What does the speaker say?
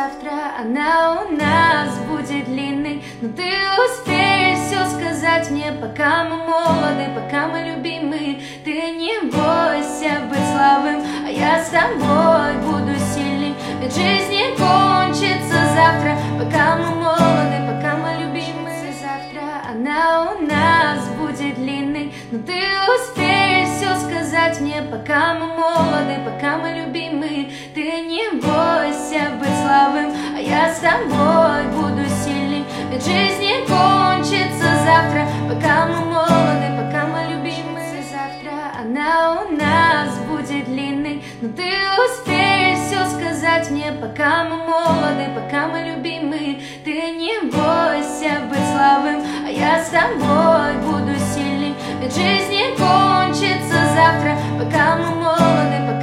завтра она у нас будет длинной, но ты успеешь все сказать мне, пока мы молоды, пока мы любимы. Ты не бойся быть слабым, а я с тобой буду сильной, ведь жизнь не кончится завтра, пока мы молоды, пока мы любимы. Завтра она у нас будет длинной, но ты успеешь все сказать мне, пока мы молоды, пока мы любимы. Ты не бойся быть слабым, а я с тобой буду сильной, ведь жизнь не кончится завтра, пока мы молоды, пока мы любимы. Завтра она у нас будет длинной, но ты успеешь все сказать мне, пока мы молоды, пока мы любимы. Ты не бойся быть слабым, а я с тобой буду сильной, ведь жизнь не кончится завтра, пока мы молоды, пока